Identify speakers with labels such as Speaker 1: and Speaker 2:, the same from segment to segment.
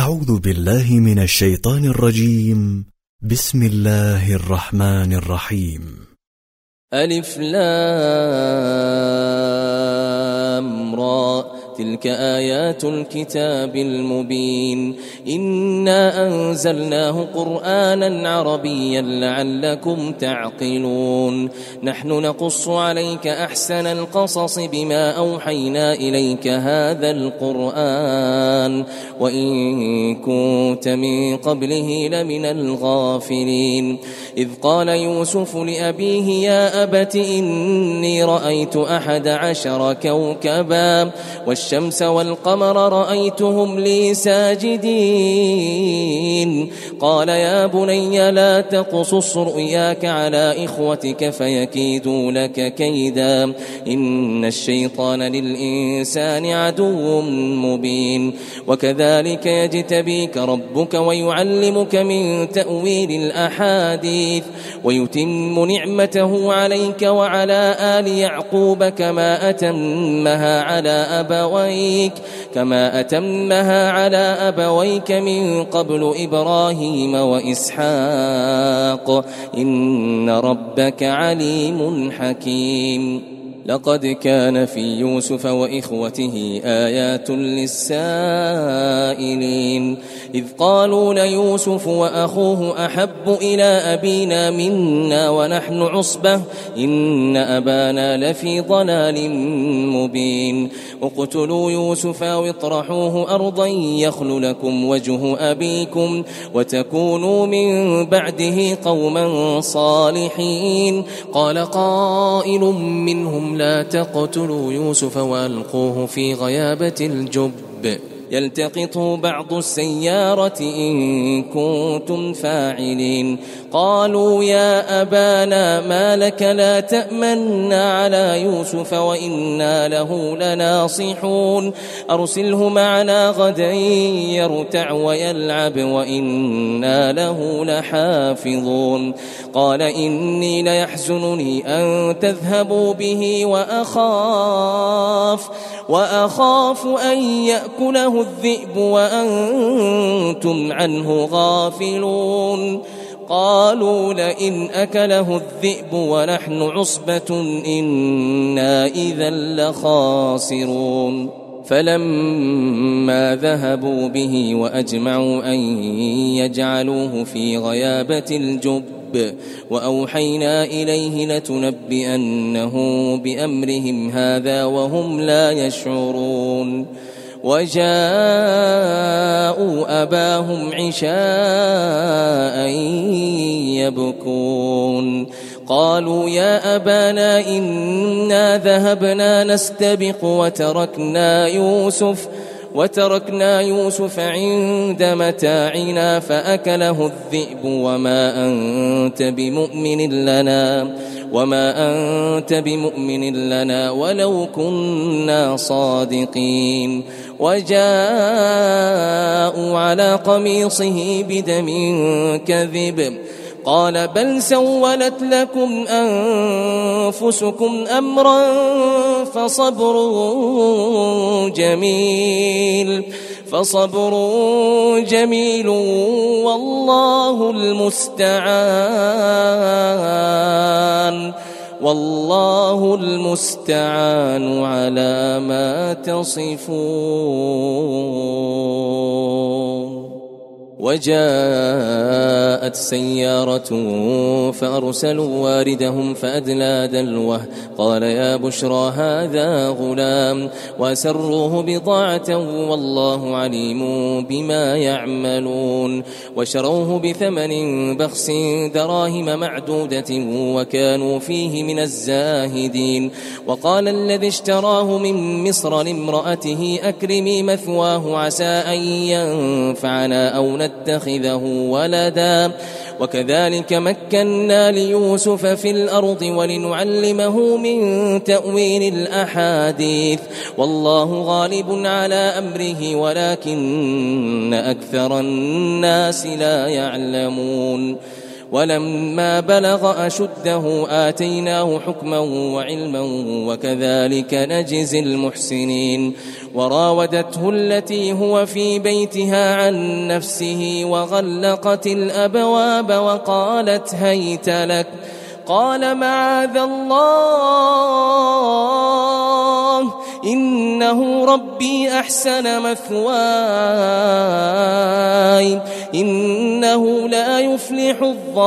Speaker 1: أعوذ بالله من الشيطان الرجيم. بسم الله الرحمن الرحيم.
Speaker 2: ألف لام را، تلك آيات الكتاب المبين. إنا أنزلناه قرآنا عربيا لعلكم تعقلون. نحن نقص عليك أحسن القصص بما أوحينا إليك هذا القرآن وإن كنت من قبله لمن الغافلين. إذ قال يوسف لأبيه يا أبت إني رأيت 11 كوكبا والشمس والقمر رأيتهم لي ساجدين. قال يا بني لا تقصص رؤياك على إخوتك فيكيدوا لك كيدا إن الشيطان للإنسان عدو مبين. وكذلك يجتبيك ربك ويعلمك من تأويل الأحاديث ويتم نعمته عليك وعلى آل يعقوب كما أتمها على أبويك من قبل إبراهيم وإسحاق إن ربك عليم حكيم. لقد كان في يوسف وإخوته آيات للسائلين إذ قالوا ليوسف وأخوه أحب إلى أبينا منا ونحن عصبة إن أبانا لفي ضلال مبين. اقتلوا يوسف واطرحوه أرضا يخل لكم وجه أبيكم وتكونوا من بعده قوما صالحين. قال قائل منهم لا تقتلوا يوسف وألقوه في غيابة الجب يلتقطه بعض السيارة إن كنتم فاعلين. قالوا يا أبانا ما لك لا تأمنا على يوسف وإنا له لناصحون أرسله معنا غدا يرتع ويلعب وإنا له لحافظون. قال إني ليحزنني أن تذهبوا به وأخاف أن يأكله الذئب وأنتم عنه غافلون. قالوا لئن أكله الذئب ونحن عصبة إنا إذا لخاسرون. فلما ذهبوا به وأجمعوا أن يجعلوه في غيابة الجب وأوحينا إليه لتنبئنه بأمرهم هذا وهم لا يشعرون. وجاءوا أباهم عشاء يبكون. قالوا يا أبانا إنا ذهبنا نستبق وتركنا يوسف عند متاعنا فأكله الذئب وما أنت بمؤمن لنا ولو كنا صادقين. وجاءوا على قميصه بدم كذب قال بل سولت لكم أنفسكم أمرا فصبر جميل والله المستعان على ما تصفون. وجاءت سيارة فأرسلوا واردهم فأدلى دلوه قال يا بشرى هذا غلام وأسروه بضاعة والله عليم بما يعملون. وشروه بثمن بخس دراهم معدودة وكانوا فيه من الزاهدين. وقال الذي اشتراه من مصر لامرأته أكرمي مثواه عسى أن ينفعنا أو نتخذه ولدا. وكذلك مكنا ليوسف في الأرض ولنعلمه من تأويل الأحاديث والله غالب على أمره ولكن أكثر الناس لا يعلمون. ولما بلغ أشده آتيناه حكما وعلما وكذلك نجزي المحسنين وراودته التي هو في بيتها عن نفسه وغلقت الأبواب وقالت هيت لك قال معاذ الله إنه ربي أحسن مثواي إنه لا يفلح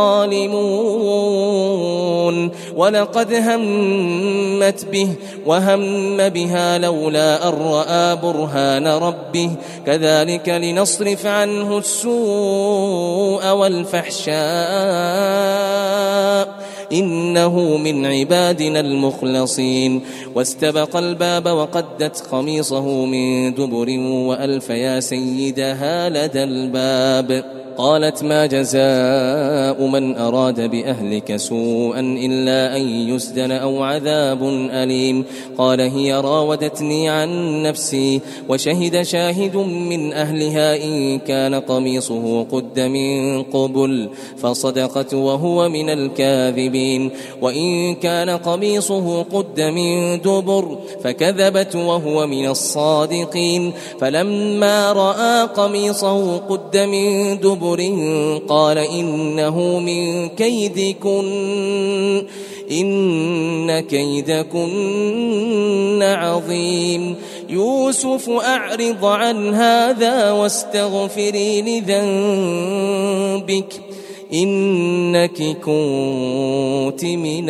Speaker 2: الظالمون ولقد همت به وهم بها لولا أن رأى برهان ربه كذلك لنصرف عنه السوء والفحشاء إنه من عبادنا المخلصين واستبق الباب وقدت قميصه من دبر وألف يا سيدها لدى الباب قالت ما جزاء من أراد بأهلك سوءا إلا أن يسجن أو عذاب أليم قال هي راودتني عن نفسي وشهد شاهد من أهلها إن كان قميصه قد من قبل فصدقت وهو من الكاذبين وإن كان قميصه قد من دبر فكذبت وهو من الصادقين فلما رأى قميصه قد من دبر قال إنه من كيدكن إن كيدكن عظيم يوسف أعرض عن هذا واستغفري لذنبك إنك كنت من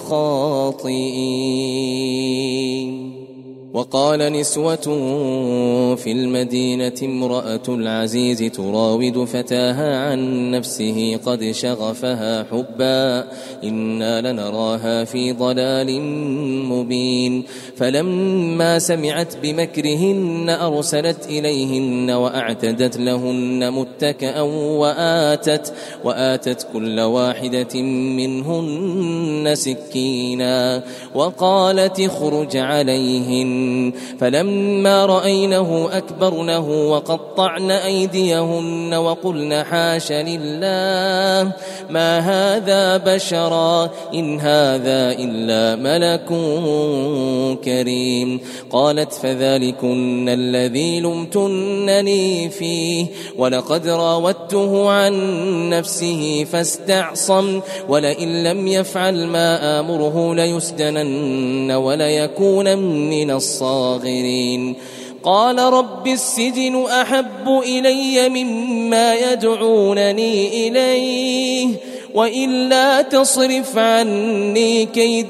Speaker 2: الخاطئين وقال نسوة في المدينة امرأة العزيز تراود فتاها عن نفسه قد شغفها حبا إنا لنراها في ضلال مبين فلما سمعت بمكرهن أرسلت إليهن وأعتدت لهن متكأ وآتت كل واحدة منهن سكينا وقالت اخرج عليهن فلما رأينه أكبرنه وقطعن أيديهن وقلن حاش لله ما هذا بشرا إن هذا إلا ملك كريم قالت فذلكن الذي لمتنني فيه ولقد راودته عن نفسه فاستعصم ولئن لم يفعل ما آمره ليسجنن وليكون من الصاغرين قال رب السجن أحب إلي مما يدعونني إليه وإلا تصرف عني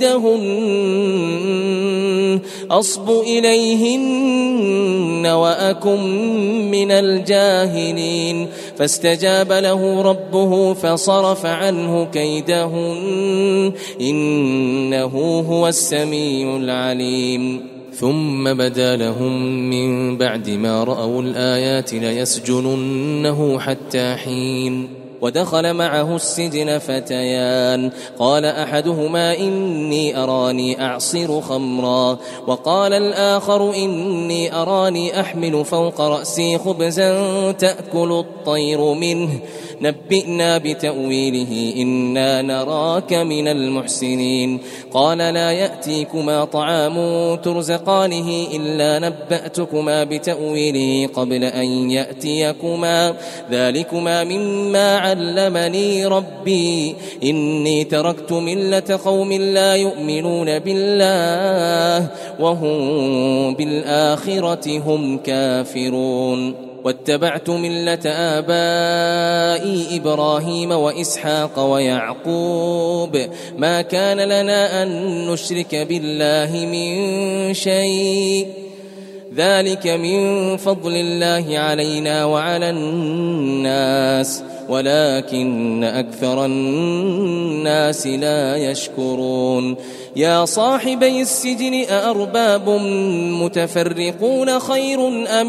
Speaker 2: كيدهن أصب إليهن وأكن من الجاهلين فاستجاب له ربه فصرف عنه كيدهن إنه هو السميع العليم ثم بدا لهم من بعد ما رأوا الآيات ليسجننه حتى حين ودخل معه السجن فتيان قال أحدهما إني أراني أعصر خمرا وقال الآخر إني أراني أحمل فوق رأسي خبزا تأكل الطير منه نبئنا بتأويله إنا نراك من المحسنين قال لا يأتيكما طعام ترزقانه إلا نبأتكما بتأويله قبل أن يأتيكما ذلكما مما علمني ربي إني تركت ملة قوم لا يؤمنون بالله وهم بالآخرة هم كافرون واتبعت ملة آبائي إبراهيم وإسحاق ويعقوب ما كان لنا أن نشرك بالله من شيء ذلك من فضل الله علينا وعلى الناس ولكن أكثر الناس لا يشكرون يا صاحبي السجن أأرباب متفرقون خير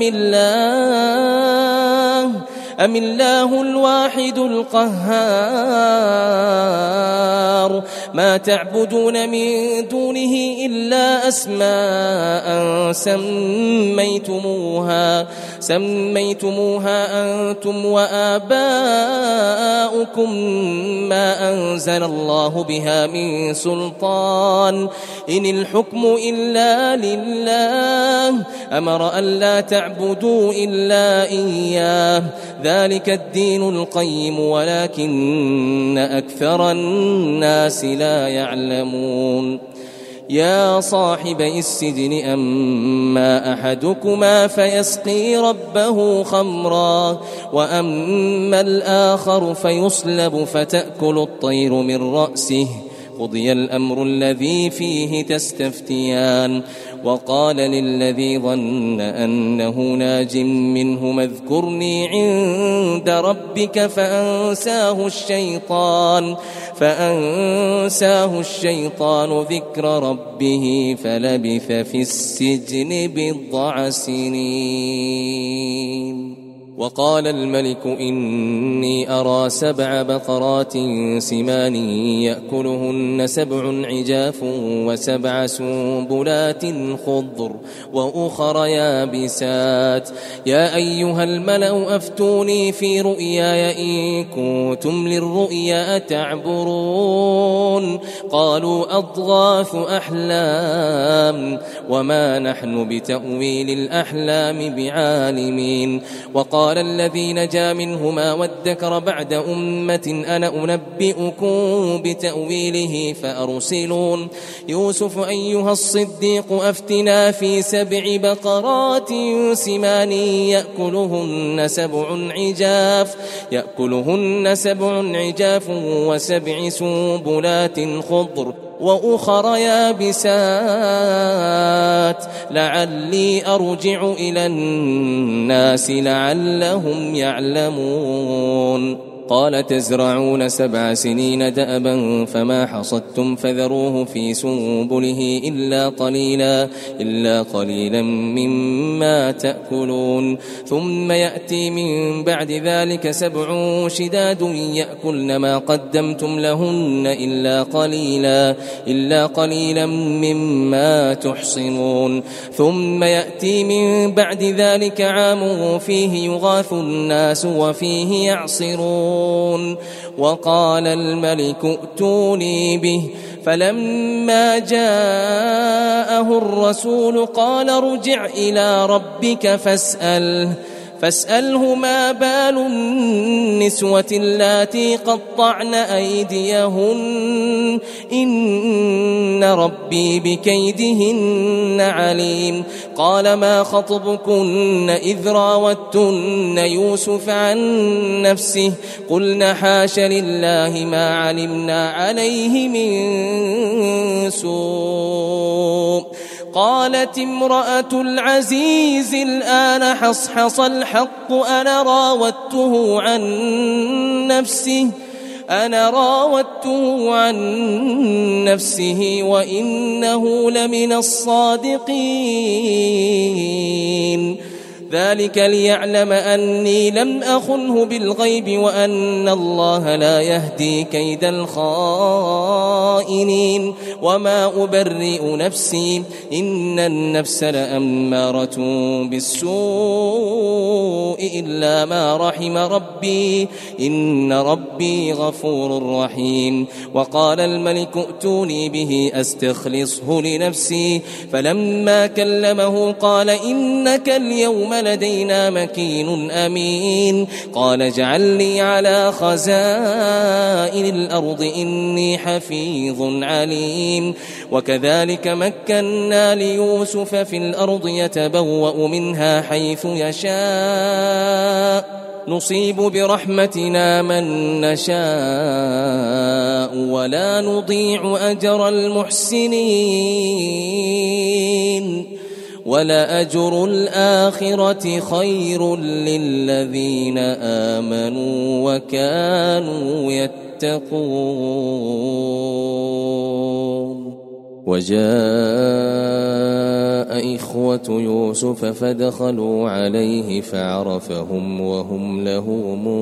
Speaker 2: أم الله الواحد القهار ما تعبدون من سميتموها أنتم وآباؤكم ما أنزل الله بها من سلطان إن الحكم إلا لله أمر ألا تعبدوا إلا إياه ذلك الدين القيم ولكن أكثر الناس لا يعلمون يا صاحبي السجن أما أحدكما فيسقي ربه خمرا وأما الآخر فيصلب فتأكل الطير من رأسه قضي الأمر الذي فيه تستفتيان وقال للذي ظن أنه ناج منهما اذكرني عند ربك فأنساه الشيطان ذكر ربه فلبث في السجن بضع سنين وقال الملك إني أرى 7 بقرات سمان يأكلهن 7 عجاف و7 سنبلات خضر وأخر يابسات يا أيها الملأ أفتوني في رؤياي إن كنتم للرؤيا تعبرون قالوا أضغاث أحلام وما نحن بتأويل الأحلام بعالمين وقال الذي نجا منهما وادكر بعد أمة أنا أنبئكم بتأويله فأرسلون يوسف أيها الصديق أفتنا في 7 بقرات سمان يأكلهن 7 عجاف و7 سنبلات خضر وأخر يابسات لعلي أرجع إلى الناس لعلهم يعلمون قال تزرعون 7 سنين دأبا فما حصدتم فذروه في سنبله إلا قليلا مما تأكلون ثم يأتي من بعد ذلك 7 شداد يأكلن ما قدمتم لهن إلا قليلا مما تحصنون ثم يأتي من بعد ذلك عام فيه يغاث الناس وفيه يعصرون وقال الملك ائتوني به فلما جاءه الرسول قال ارجع إلى ربك فاسأله ما بال النسوة اللاتي قطعن أيديهن إن ربي بكيدهن عليم قال ما خطبكن إذ راوتن يوسف عن نفسه قلنا حاش لله ما علمنا عليه من سوء قالت امرأة العزيز الآن حصحص الحق أنا راودته عن نفسه وإنه لمن الصادقين ذلك ليعلم أني لم أخنه بالغيب وأن الله لا يهدي كيد الخائنين وما أبرئ نفسي إن النفس لأمارة بالسوء إلا ما رحم ربي إن ربي غفور رحيم وقال الملك ائتوني به أستخلصه لنفسي فلما كلمه قال إنك اليوم لدينا مكين أمين قال اجعلني على خزائن الأرض إني حفيظ عليم وكذلك مكنا ليوسف في الأرض يتبوأ منها حيث يشاء نصيب برحمتنا من نشاء ولا نضيع أجر المحسنين ولأجر الآخرة خير للذين آمنوا وكانوا يتقون وجاء إخوة يوسف فدخلوا عليه فعرفهم وهم له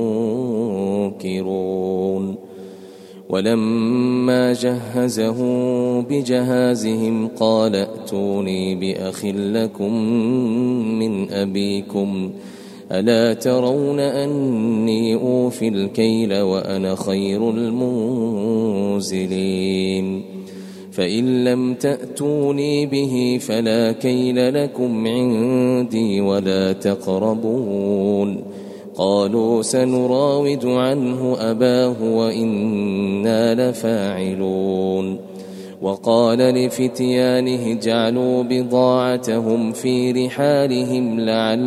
Speaker 2: منكرون ولما جهزه بجهازهم قال وَأْتُونِي بِأَخٍ لَكُم مِّنْ أَبِيكُمْ أَلَا تَرَوْنَ أَنِّي أُوفِي الْكَيْلَ وَأَنَا خَيْرُ الْمُنزِلِينَ فَإِن لَّمْ تَأْتُونِي بِهِ فَلَا كَيْلَ لَكُمْ عِندِي وَلَا تَقْرَبُونِ قالوا سنراود عنه أباه وإنا لفاعلون وقال لفتيانه اجعلوا بضاعتهم في رحالهم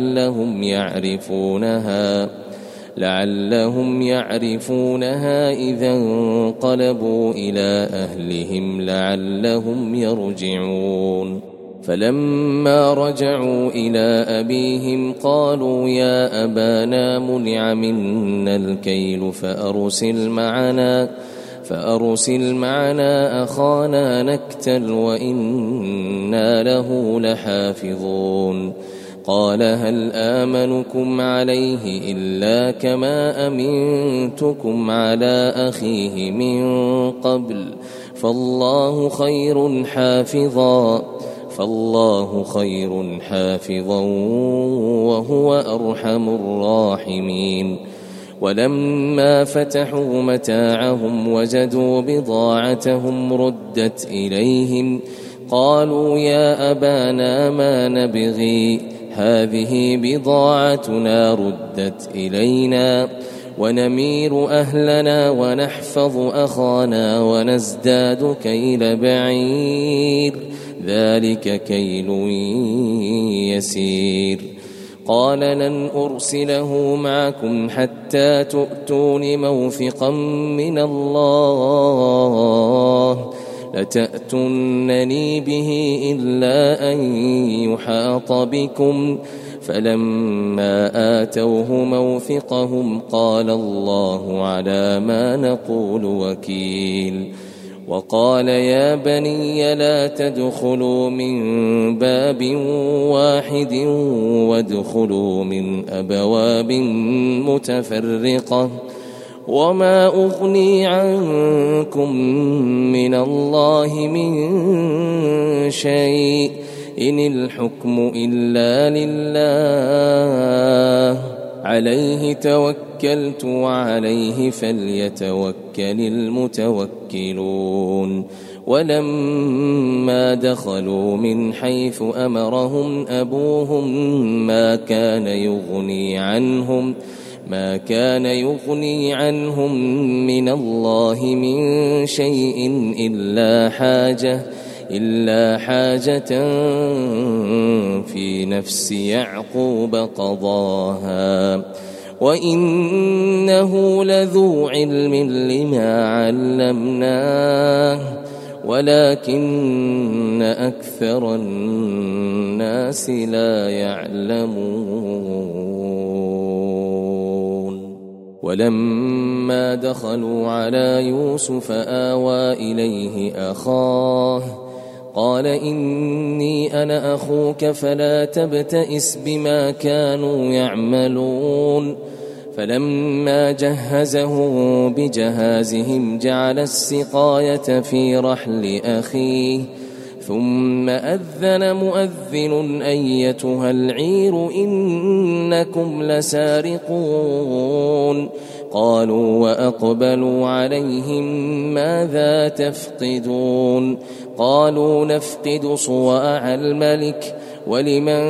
Speaker 2: لعلهم يعرفونها إذا انقلبوا إلى أهلهم لعلهم يرجعون فلما رجعوا إلى أبيهم قالوا يا أبانا منع منا الكيل فأرسل معنا أخانا نكتل وإنا له لحافظون قال هل آمنكم عليه إلا كما أمنتكم على أخيه من قبل فالله خير حافظا وهو أرحم الراحمين ولما فتحوا متاعهم وجدوا بضاعتهم ردت إليهم قالوا يا أبانا ما نبغي هذه بضاعتنا ردت إلينا ونمير أهلنا ونحفظ أخانا ونزداد كيل بعير ذلك كيل يسير قال لن أرسله معكم حتى تؤتون موثقا من الله لتأتونني به إلا أن يحاط بكم فلما آتوه موثقهم قال الله على ما نقول وكيل وقال يا بني لا تدخلوا من باب واحد وادخلوا من أبواب متفرقة وما أغني عنكم من الله من شيء إن الحكم إلا لله عليه توكلت وعليه فليتوكل المتوكلون ولما دخلوا من حيث أمرهم أبوهم ما كان يغني عنهم من الله من شيء إلا حاجة في نفس يعقوب قضاها وإنه لذو علم لما علمناه ولكن أكثر الناس لا يعلمون ولما دخلوا على يوسف آوى إليه أخاه قال إني أنا أخوك فلا تبتئس بما كانوا يعملون فلما جهزه بجهازهم جعل السقاية في رحل أخيه ثم أذن مؤذن أيتها العير إنكم لسارقون قالوا وأقبلوا عليهم ماذا تفقدون قالوا نفقد صواع الملك ولمن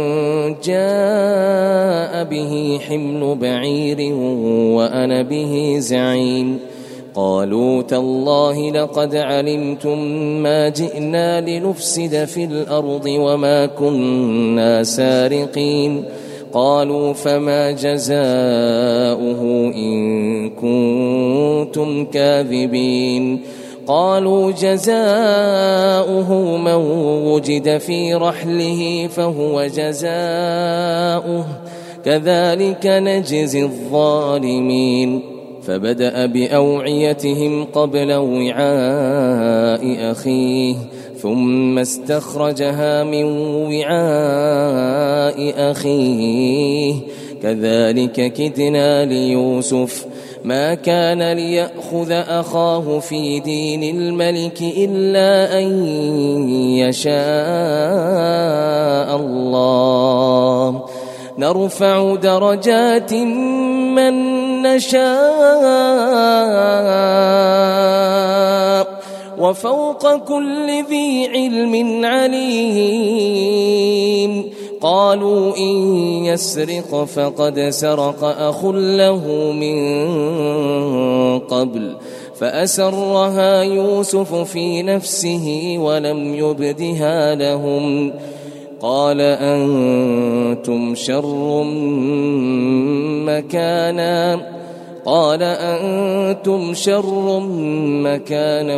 Speaker 2: جاء به حمل بعير وأنا به زعيم قالوا تالله لقد علمتم ما جئنا لنفسد في الأرض وما كنا سارقين قالوا فما جزاؤه إن كنتم كاذبين قالوا جزاؤه من وجد في رحله فهو جزاؤه كذلك نجزي الظالمين فبدأ بأوعيتهم قبل وعاء أخيه ثم استخرجها من وعاء أخيه كذلك كدنا ليوسف ما كان ليأخذ أخاه في دين الملك إلا أن يشاء الله نرفع درجات من نشاء وفوق كل ذي علم عليم قالوا إن يسرق فقد سرق أخ له من قبل فأسرها يوسف في نفسه ولم يبدها لهم قال أنتم شر مكانا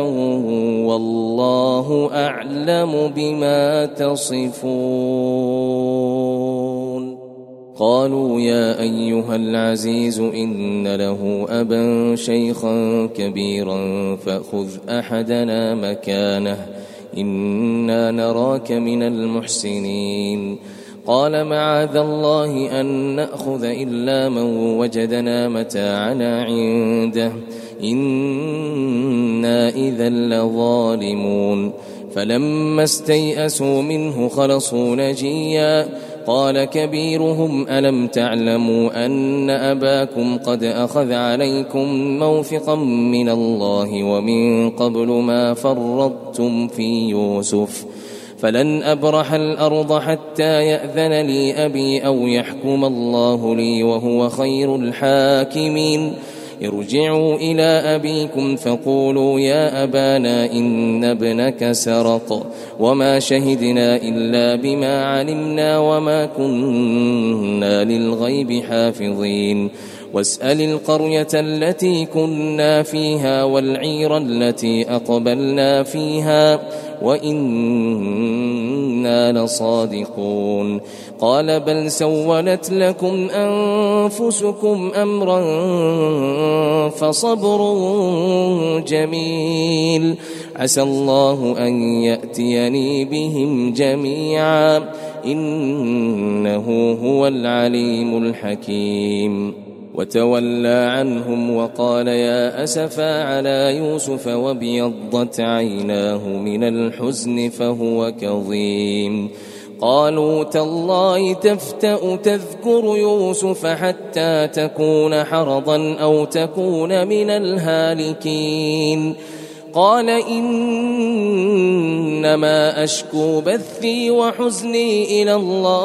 Speaker 2: والله أعلم بما تصفون قالوا يا أيها العزيز إن له أبا شيخا كبيرا فخذ أحدنا مكانه إنا نراك من المحسنين قال معاذ الله أن نأخذ إلا من وجدنا متاعنا عنده إنا إذا لظالمون فلما استيئسوا منه خلصوا نجيا قال كبيرهم ألم تعلموا أن أباكم قد أخذ عليكم موثقا من الله ومن قبل ما فرطتم في يوسف فلن أبرح الأرض حتى يأذن لي أبي أو يحكم الله لي وهو خير الحاكمين ارجعوا إلى أبيكم فقولوا يا أبانا إن ابنك سرق وما شهدنا إلا بما علمنا وما كنا للغيب حافظين واسأل القرية التي كنا فيها والعير التي أقبلنا فيها وإنا لصادقون قال بل سولت لكم أنفسكم أمرا فصبر جميل عسى الله أن يأتيني بهم جميعا إنه هو العليم الحكيم وتولى عنهم وقال يا أسفا على يوسف وابيضت عيناه من الحزن فهو كظيم قالوا تالله تفتأ تذكر يوسف حتى تكون حرضا أو تكون من الهالكين قال إنما أشكو بثي وحزني إلى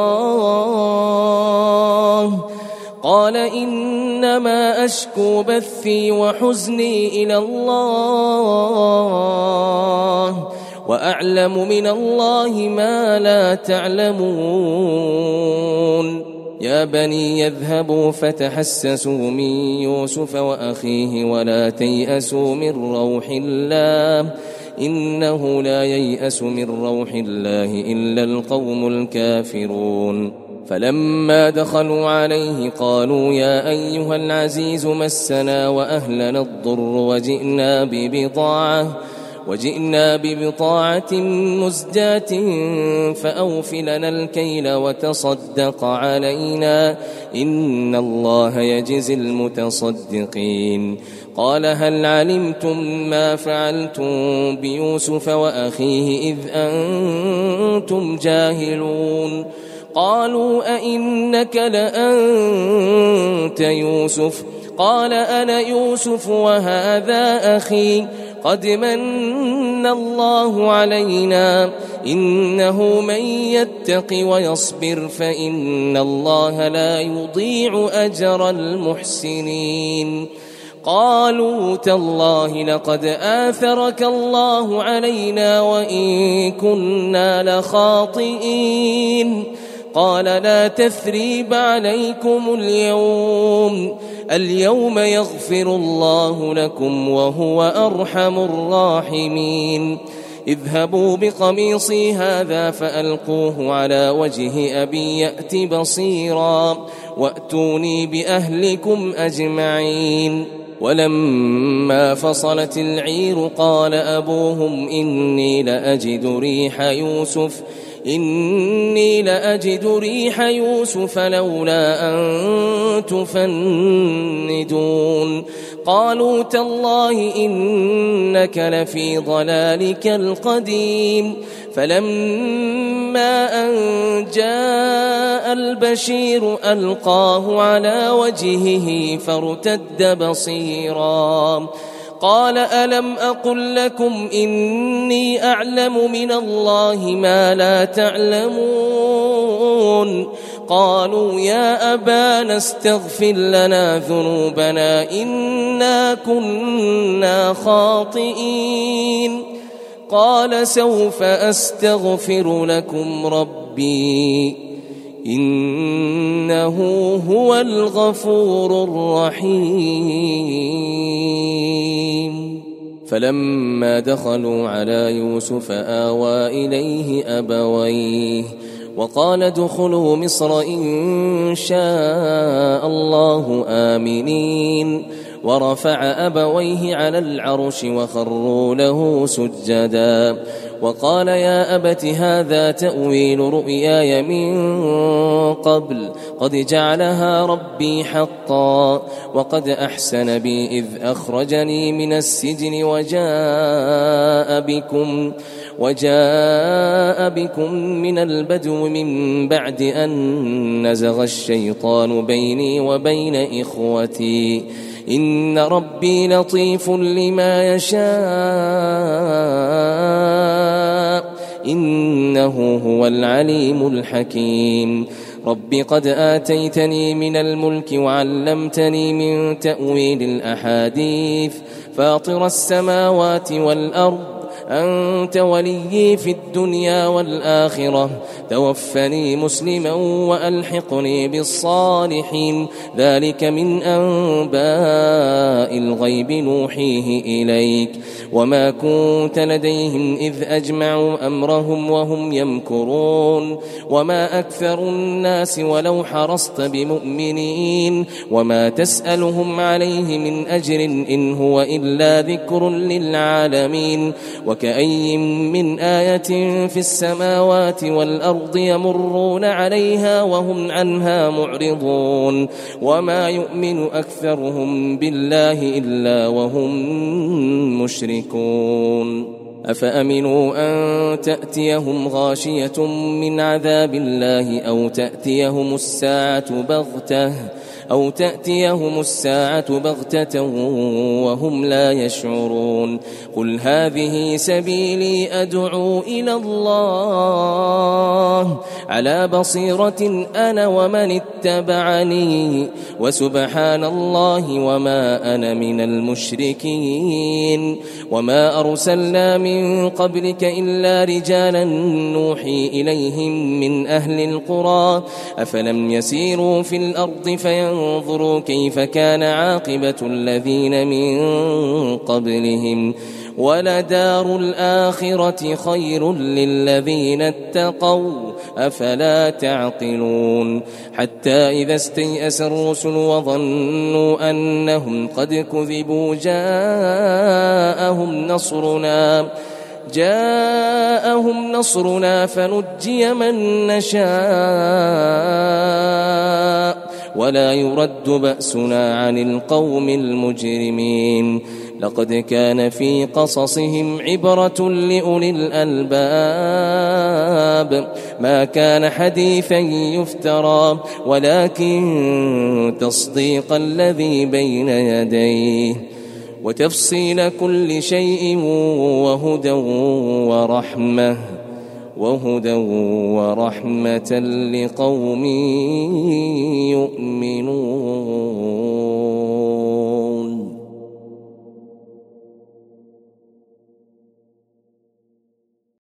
Speaker 2: الله وأعلم من الله ما لا تعلمون يا بني يذهبوا فتحسسوا من يوسف وأخيه ولا تيأسوا من روح الله إنه لا ييأس من روح الله إلا القوم الكافرون فلما دخلوا عليه قالوا يا أيها العزيز مسنا وأهلنا الضر وجئنا ببضاعة مزجاة فأوف لنا الكيل وتصدق علينا إن الله يجزي المتصدقين قال هل علمتم ما فعلتم بيوسف وأخيه إذ أنتم جاهلون قالوا أئنك لأنت يوسف قال أنا يوسف وهذا أخي قد من الله علينا إنه من يتق ويصبر فإن الله لا يضيع أجر المحسنين قالوا تالله لقد آثرك الله علينا وإن كنا لخاطئين قال لا تثريب عليكم اليوم يغفر الله لكم وهو أرحم الراحمين اذهبوا بقميصي هذا فألقوه على وجه أبي يأت بصيرا وأتوني بأهلكم أجمعين ولما فصلت العير قال أبوهم إني لأجد ريح يوسف لولا أن تفندون قالوا تالله إنك لفي ضلالك القديم فلما أن جاء البشير ألقاه على وجهه فارتد بصيرا قال ألم أقل لكم إني أعلم من الله ما لا تعلمون قالوا يا أبانا استغفر لنا ذنوبنا إنا كنا خاطئين قال سوف أستغفر لكم ربي إنه هو الغفور الرحيم فلما دخلوا على يوسف آوى إليه أبويه وقال ادخلوا مصر إن شاء الله آمنين ورفع أبويه على العرش وخروا له سجدا وقال يا أبت هذا تأويل رؤياي من قبل قد جعلها ربي حقا وقد أحسن بي إذ أخرجني من السجن وجاء بكم من البدو من بعد أن نزغ الشيطان بيني وبين إخوتي إن ربي لطيف لما يشاء إنه هو العليم الحكيم رب قد آتيتني من الملك وعلمتني من تأويل الأحاديث فاطر السماوات والأرض أنت وليي في الدنيا والآخرة توفني مسلما وألحقني بالصالحين ذلك من أنباء الغيب نوحيه إليك وما كنت لديهم إذ أجمعوا أمرهم وهم يمكرون وما أكثر الناس ولو حرصت بمؤمنين وما تسألهم عليه من أجر إن هو إلا ذكر للعالمين وكأي من آية في السماوات والأرض يمرون عليها وهم عنها معرضون وما يؤمن أكثرهم بالله إلا وهم مشركون أفأمنوا أن تأتيهم غاشية من عذاب الله أو تأتيهم الساعة بغتة وهم لا يشعرون قل هذه سبيلي أدعو إلى الله على بصيرة أنا ومن اتبعني وسبحان الله وما أنا من المشركين وما أرسلنا من قبلك إلا رجالا نوحي إليهم من أهل القرى أفلم يسيروا في الأرض فينظروا كيف كان عاقبة الذين من قبلهم ولدار الآخرة خير للذين اتقوا أفلا تعقلون حتى إذا استيأس الرسل وظنوا أنهم قد كذبوا جاءهم نصرنا فنجي من نشاء ولا يرد بأسنا عن القوم المجرمين لقد كان في قصصهم عبرة لأولي الألباب ما كان حديثا يفترى ولكن تصديق الذي بين يديه وتفصيل كل شيء وهدى ورحمة لقوم يؤمنون.